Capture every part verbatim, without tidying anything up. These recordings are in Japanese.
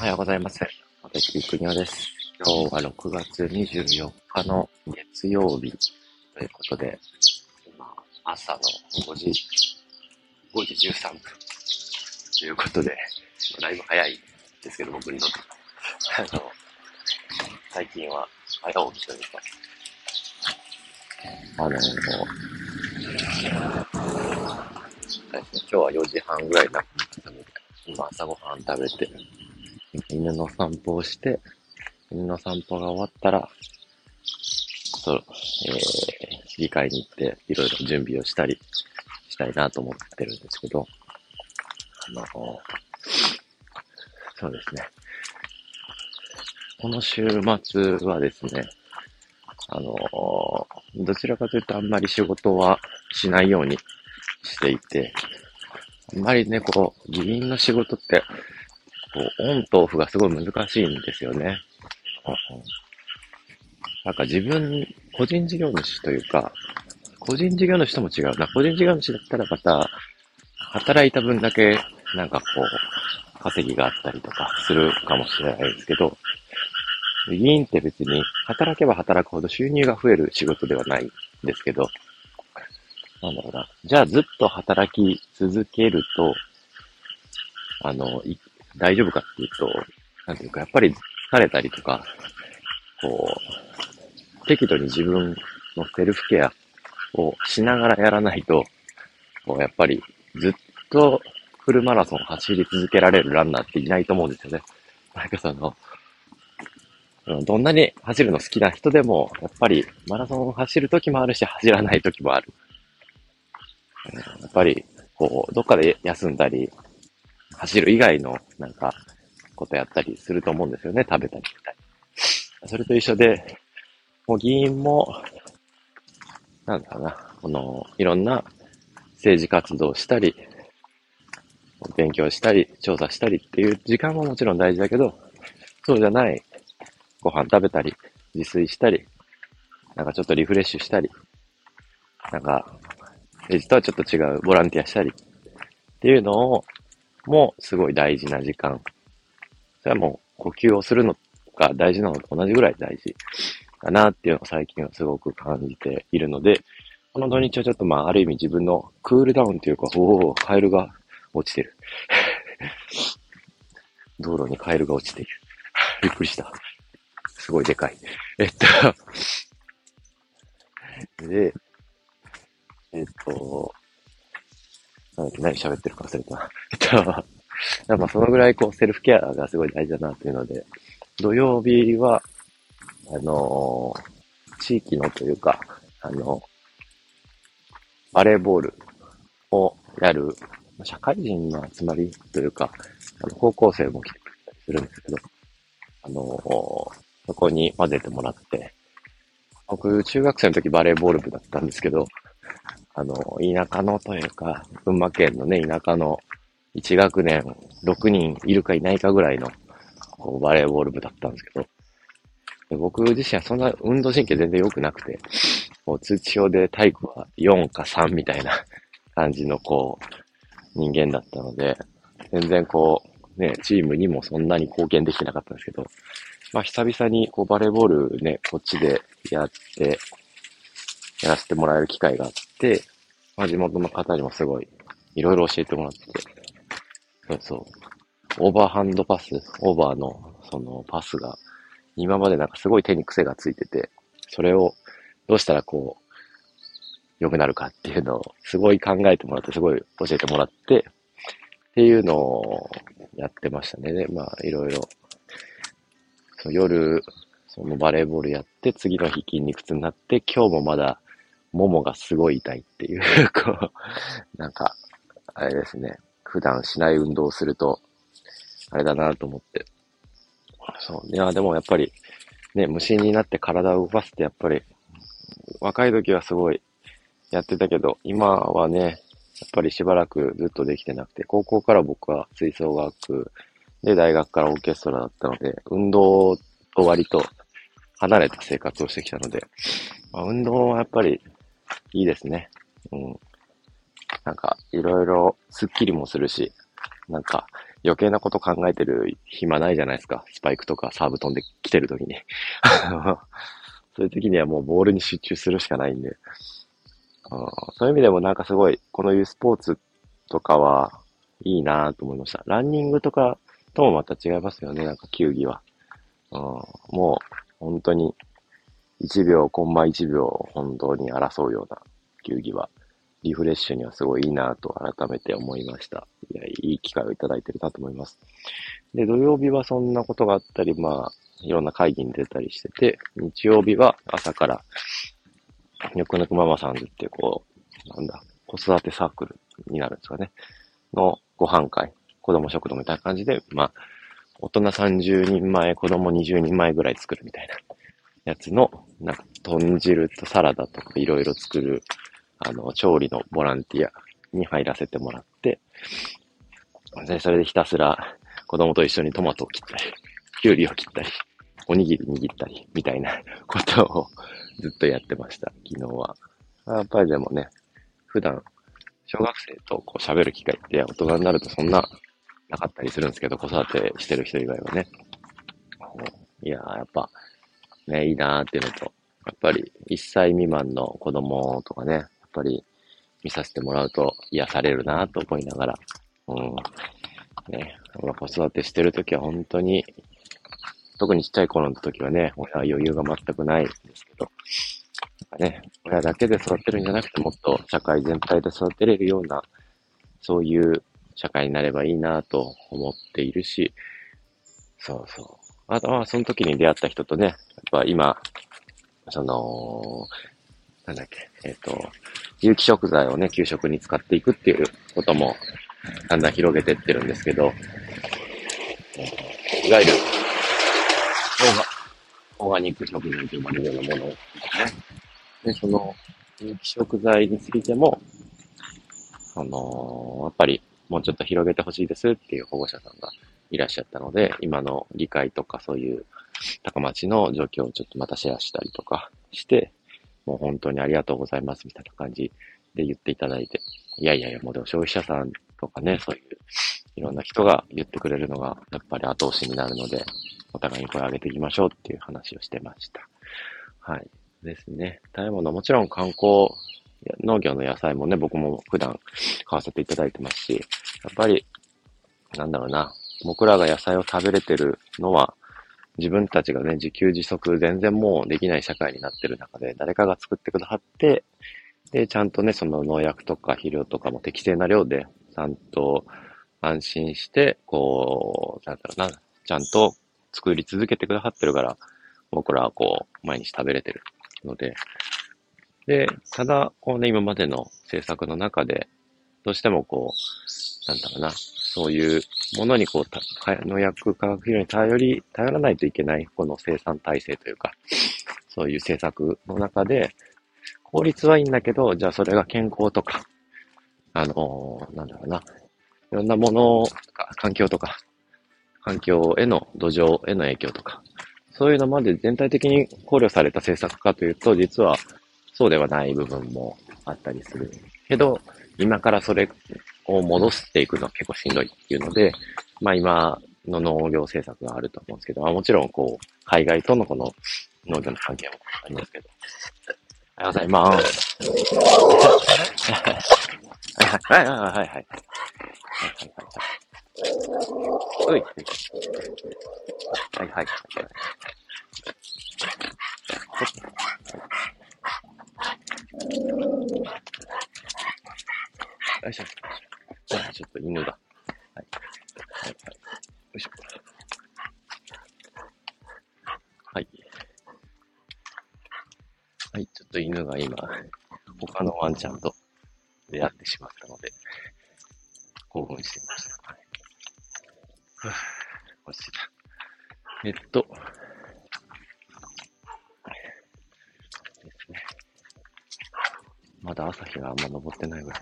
おはようございます。私、国尾です。今日はろくがつにじゅうよっかの月曜日ということで、今、朝のごじ、ごじじゅうさんぷんということで、だいぶ早いですけど、僕にとって。あの、最近は早起きというか、あの、もう、今日はよじはんぐらいになってたので、今朝ごはん食べて、犬の散歩をして、犬の散歩が終わったら、そう、えー、市議会に行っていろいろ準備をしたりしたいなと思ってるんですけど、あの、そうですね。この週末はですね、あの、どちらかというとあんまり仕事はしないようにしていて、あんまりね、こう、議員の仕事って、こう、オンとオフがすごい難しいんですよね。なんか自分、個人事業主というか、個人事業主とも違うな。個人事業主だったらまた、働いた分だけ、なんかこう、稼ぎがあったりとかするかもしれないですけど、議員って別に働けば働くほど収入が増える仕事ではないんですけど、なんだろうな。じゃあずっと働き続けると、あの、い大丈夫かっていうと、なんていうか、やっぱり疲れたりとか、こう、適度に自分のセルフケアをしながらやらないと、こうやっぱりずっとフルマラソン走り続けられるランナーっていないと思うんですよね。なんかその、どんなに走るの好きな人でも、やっぱりマラソンを走る時もあるし、走らない時もある。やっぱり、こう、どっかで休んだり、走る以外のなんか、ことやったりすると思うんですよね。食べたりしたり。それと一緒で、もう議員も、なんだろうな、この、いろんな政治活動をしたり、勉強したり、調査したりっていう時間ももちろん大事だけど、そうじゃない、ご飯食べたり、自炊したり、なんかちょっとリフレッシュしたり、なんか、政治とはちょっと違うボランティアしたりっていうのを、もうすごい大事な時間。それはもう呼吸をするのが大事なのと同じぐらい大事だなっていうのを最近はすごく感じているので、この土日はちょっとまあある意味自分のクールダウンというか、おお、カエルが落ちてる。道路にカエルが落ちている。びっくりした。すごいでかい。えっと、で、えっと、なんだっけ、何喋ってるか忘れたな。えっと、まあそのぐらいこうセルフケアがすごい大事だなというので、土曜日は、あのー地域のというか、あの、バレーボールをやる、社会人の集まりというか、あの高校生も来てくれたりするんですけど、あのーそこに混ぜてもらって、僕、中学生の時バレーボール部だったんですけど、あの、田舎のというか、群馬県のね、田舎のいち学年ろくにんいるかいないかぐらいのこうバレーボール部だったんですけど、で僕自身はそんな運動神経全然良くなくて、もう通知表で体育はよんかさんみたいな感じのこう、人間だったので、全然こう、ね、チームにもそんなに貢献できてなかったんですけど、まあ久々にこうバレーボールね、こっちでやって、やらせてもらえる機会があって、まあ地元の方にもすごい、いろいろ教えてもらってて、そうそう、オーバーハンドパス、オーバーのそのパスが、今までなんかすごい手に癖がついてて、それをどうしたらこう、良くなるかっていうのをすごい考えてもらって、すごい教えてもらって、っていうのをやってましたね。で、まあ、いろいろ、そう夜、そのバレーボールやって、次の日筋肉痛になって、今日もまだ、ももがすごい痛いっていうこう、なんか、あれですね。普段しない運動をすると、あれだなと思って。そう。いや、でもやっぱり、ね、無心になって体を動かすってやっぱり、若い時はすごいやってたけど、今はね、やっぱりしばらくずっとできてなくて、高校から僕は吹奏楽で、大学からオーケストラだったので、運動と割と離れた生活をしてきたので、まあ、運動はやっぱりいいですね。うん。なんか、いろいろスッキリもするし、なんか、 余計なこと考えてる暇ないじゃないですか。スパイクとかサーブ飛んできてる時に。そういう時にはもうボールに集中するしかないんで。うん、そういう意味でもなんかすごい、この U スポーツとかはいいなと思いました。ランニングとかともまた違いますよね、なんか球技は。うん、もう本当にいちびょう、コンマいちびょう本当に争うような球技は、リフレッシュにはすごいいいなと改めて思いました。いや、いい機会をいただいてるなと思います。で、土曜日はそんなことがあったり、まあ、いろんな会議に出たりしてて、日曜日は朝から、ぬくぬくママさんズってこう、なんだ、子育てサークルになるんですかね。のご飯会、子供食堂みたいな感じで、まあ、大人さんじゅうにんまえ、子供にじゅうにんまえぐらい作るみたいなやつの、なんか、豚汁とサラダとかいろいろ作る、あの、調理のボランティアに入らせてもらって、で、それでひたすら子供と一緒にトマトを切ったり、キュウリを切ったり、おにぎり握ったり、みたいなことをずっとやってました、昨日は。やっぱりでもね、普段、小学生とこう喋る機会って大人になるとそんななかったりするんですけど、子育てしてる人以外はね。いやー、やっぱ、ね、いいなーっていうのと、やっぱりいっさい未満の子供とかね、やっぱり見させてもらうと癒されるなと思いながら、うん、ね、子育てしてるときは本当に、特にちっちゃい頃の時はね、親は余裕が全くないんですけど、なんかね、親だけで育てるんじゃなくてもっと社会全体で育てれるような、そういう社会になればいいなと思っているし、そうそう。あとはその時に出会った人とね、やっぱ今、その、なんだっけ、えっ、と、有機食材をね、給食に使っていくっていうことも、だんだん広げてってるんですけど、いわゆる、オーガ、オーガニック食材と呼ばれるようなものをね。で、その、有機食材についても、あのーやっぱり、もうちょっと広げてほしいですっていう保護者さんがいらっしゃったので、今の理解とかそういう高町の状況をちょっとまたシェアしたりとかして、もう本当にありがとうございますみたいな感じで言っていただいて、いやいやいや、もうでも消費者さんとかね、そういういろんな人が言ってくれるのがやっぱり後押しになるので、お互いに声を上げていきましょうっていう話をしてました。はい。ですね。食べ物、もちろん観光、農業の野菜もね、僕も普段買わせていただいてますし、やっぱり、なんだろうな、僕らが野菜を食べれてるのは、自分たちがね、自給自足全然もうできない社会になってる中で、誰かが作ってくださって、で、ちゃんとね、その農薬とか肥料とかも適正な量で、ちゃんと安心して、こう、なんだろうな、ちゃんと作り続けてくださってるから、僕らはこう、毎日食べれてるので、で、ただ、こうね、今までの政策の中で、どうしてもこう、なんだろうな、そういうものにこう、た農薬化学肥料に頼り、頼らないといけない、この生産体制というか、そういう政策の中で、効率はいいんだけど、じゃあそれが健康とか、あのーなんだろうな、いろんなものとか、環境とか、環境への、土壌への影響とか、そういうのまで全体的に考慮された政策かというと、実はそうではない部分もあったりする。けど、今からそれを戻していくのは結構しんどいっていうので、まあ今の農業政策があると思うんですけど、まあもちろんこう、海外とのこの農業の関係もありますけど。おはようございます。はいはいはいはいはい。はいはいはい。はいはいはいはい。よいしょ。じゃあちょっと犬が。はい。はいはい。よいしょ。はい。はい。ちょっと犬が今、他のワンちゃんと出会ってしまったので、興奮していました。はい。ふぅ、落ち着いた。えっと、ですね。まだ朝日があんま昇ってないぐらい。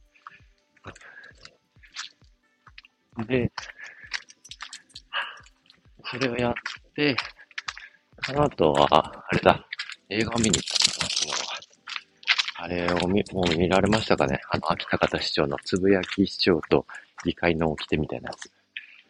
で、それをやって、その後は、あれだ、映画を見に行ったんだな、昨日は。あれを見、もう見られましたかね、あの、秋田方市長のつぶやき市長と議会の掟みたいなやつ。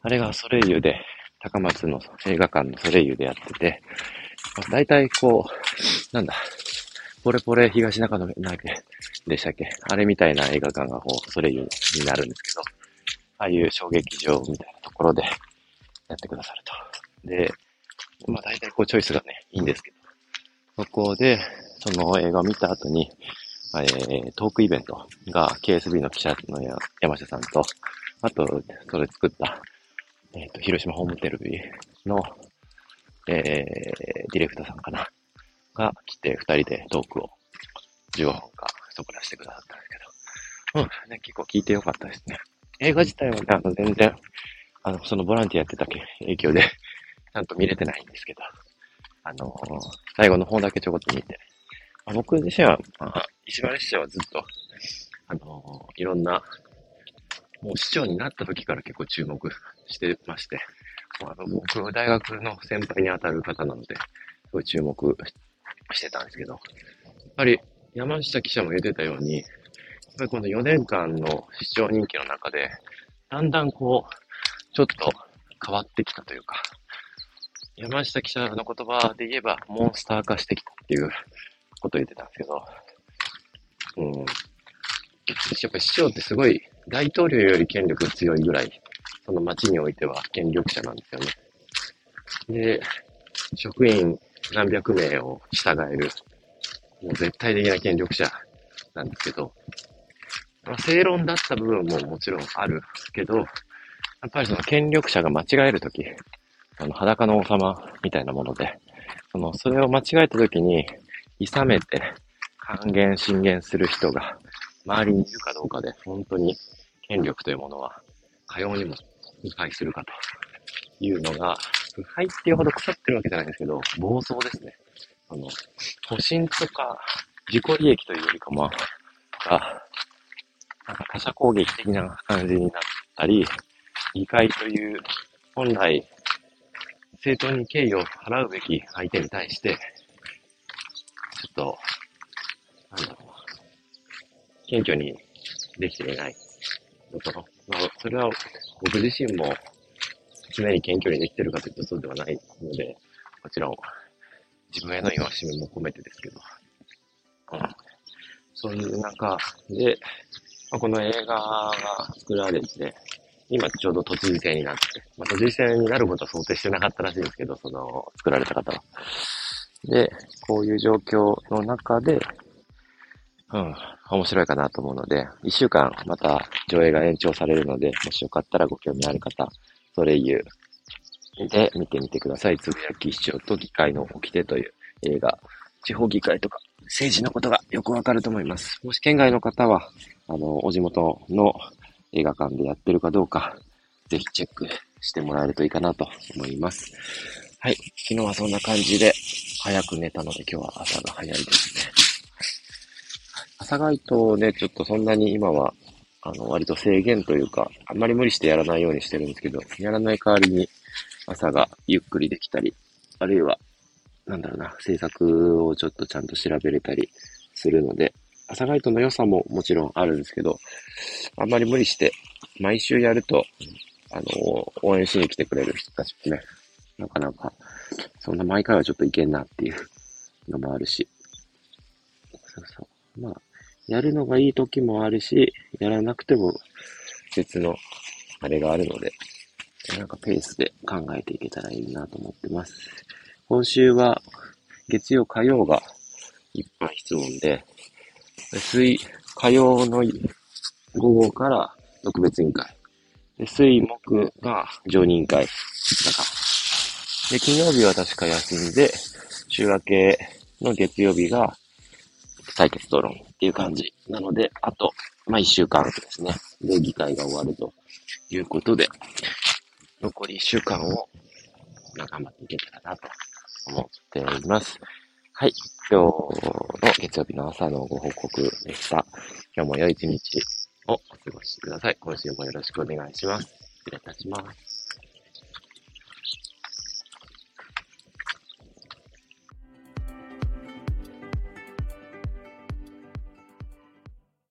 あれがソレイユで、高松の映画館のソレイユでやってて、だいたいこう、なんだ、ポレポレ東中野なんけでしたっけ、あれみたいな映画館がこう、ソレイユになるんですけど、ああいう小劇場みたいなところでやってくださると。で、まあ大体こうチョイスがね、いいんですけど、そこで、その映画を見た後に、えー、トークイベントが ケーエスビー の記者の山下さんと、あと、それ作った、えっ、と、広島ホームテレビの、えー、ディレクターさんかなが来て、二人でトークをじゅうごふんかそこらしてくださったんですけど、うん、ね、結構聞いてよかったですね。映画自体はね、あの、全然、あの、そのボランティアやってた影響で、ちゃんと見れてないんですけど、あのー、最後の方だけちょこっと見て、まあ、僕自身は、まあ、石原市長はずっと、あのー、いろんな、もう市長になった時から結構注目してまして、まあ、僕、大学の先輩に当たる方なので、すごい注目してたんですけど、やっぱり山下記者も言ってたように、やっぱりこのよねんかんの市長任期の中で、だんだんこう、ちょっと変わってきたというか、山下記者の言葉で言えば、モンスター化してきたっていうことを言ってたんですけど、うん。やっぱり市長ってすごい大統領より権力が強いぐらい、その町においては権力者なんですよね。で、職員何百名を従える、もう絶対的な権力者なんですけど、まあ、正論だった部分ももちろんあるけど、やっぱりその権力者が間違えるとき、あの裸の王様みたいなもので、その、それを間違えたときに、諌めて還元進言する人が周りにいるかどうかで、本当に権力というものは、かようにも腐敗するかというのが、腐敗っていうほど腐ってるわけじゃないんですけど、暴走ですね。あの、保身とか自己利益というよりかも、が、なんか他者攻撃的な感じになったり、議会という本来正当に敬意を払うべき相手に対して、ちょっと、なんだろう、謙虚にできていないところ。まあ、それは僕自身も常に謙虚にできているかというとそうではないので、もちろん自分への戒めも込めてですけど、うん、そういう中で、まあ、この映画が作られて、今ちょうど都知事選になって、まあ、都知事選になることは想定してなかったらしいんですけど、その作られた方は。で、こういう状況の中で、うん、面白いかなと思うので、一週間また上映が延長されるので、もしよかったらご興味ある方、ソレイユで見てみてください。つぶやき市長と議会の掟という映画、地方議会とか政治のことがよくわかると思います。もし県外の方は、あの、お地元の映画館でやってるかどうか、ぜひチェックしてもらえるといいかなと思います。はい。昨日はそんな感じで、早く寝たので今日は朝が早いですね。朝がいとね、ちょっとそんなに今は、あの、割と制限というか、あんまり無理してやらないようにしてるんですけど、やらない代わりに朝がゆっくりできたり、あるいは、なんだろうな、制作をちょっとちゃんと調べれたりするので、朝ガイトの良さももちろんあるんですけど、あんまり無理して、毎週やると、あの、応援しに来てくれる人たちもね、なかなか、そんな毎回はちょっといけんなっていうのもあるし、そうそう。まあ、やるのがいい時もあるし、やらなくても別のあれがあるので、なんかペースで考えていけたらいいなと思ってます。今週は月曜火曜が一般質問で、水、火曜の午後から特別委員会。で水木が常任委員会。だか。で、金曜日は確か休んで、週明けの月曜日が採決討論っていう感じ。なので、あと、まあ、一週間ですね。で、議会が終わるということで、残り一週間を頑張っていけたらなと思っております。はい。今日の月曜日の朝のご報告でした。今日も良い一日をお過ごしください。今週もよろしくお願いします。失礼いたします。